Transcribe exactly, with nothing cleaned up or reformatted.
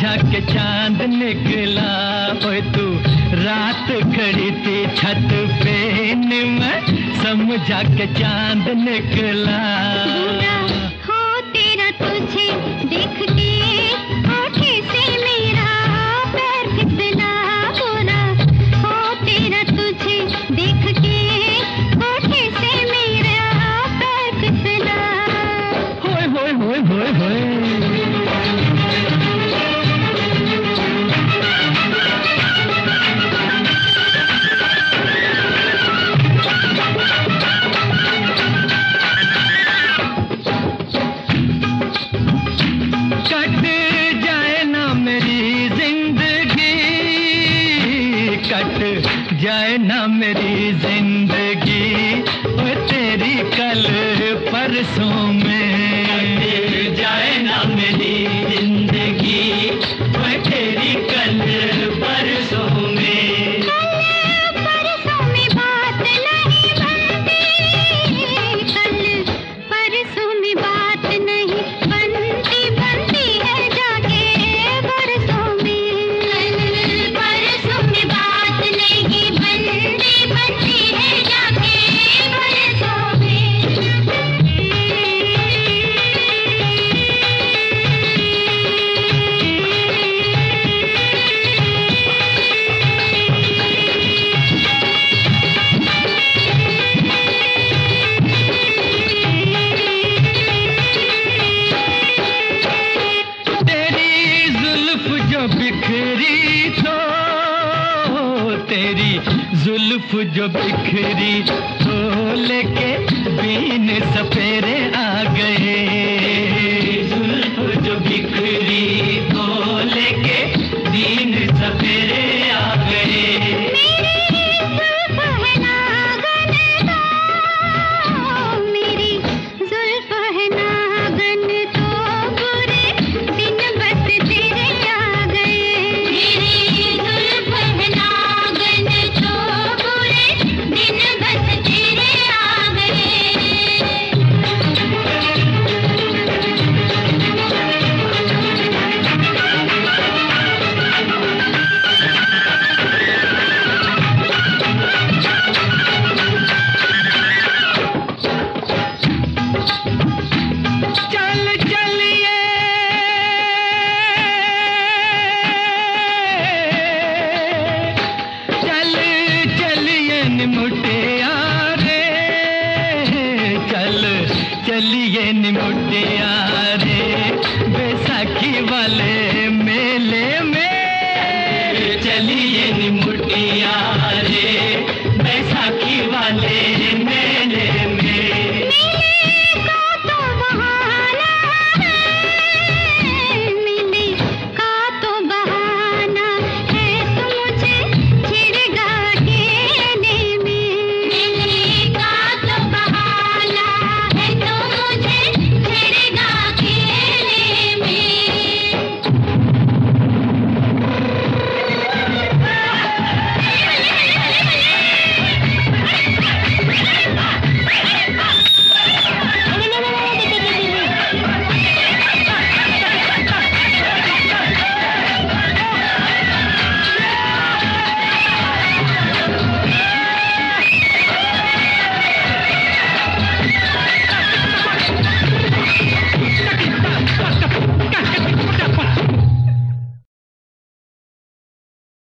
समझा के चांद निकला। ओए तू रात खड़ी थी छत पे, मैं समझा के चांद निकला। बुरा हो तेरा तुझे देख के आँखें से मेरा पैर फिसला। बुरा हो तेरा तुझे देख के आँखें से मेरा पैर फिसला। होए होए होए होए होए जाए ना मेरी जिंदगी ओ तेरी कल परसों में। कट जाए ना मेरी जिंदगी ओ तेरी कल परसों में। कल परसों में बात नहीं बनती, कल परसों में बात नहीं बनती, बनती है जाके बरसों में। कल परसों में बात नहीं बनती, बनती है जाके बरसों में। तेरी जुल्फ जो बिखरी तो, तेरी जुल्फ जो बिखरी तो लेके बीन सपेरे आ गए। जुल्फ जो बिखरी तो लेके बीन सपेरे आ गए। मेरी जुल्फ है नागन तो, बुरे दिन बस तेरे आ गए। मेरी जुल्फ है नागन तो, बुरे दिन बस तेरे आ गए। चल चलिए चल चलिए निमुटिया रे, चल चलिए निमुटिया रे, बैसाखी वाले मेले में। चलिए निमुटिया रे, बैसाखी वाले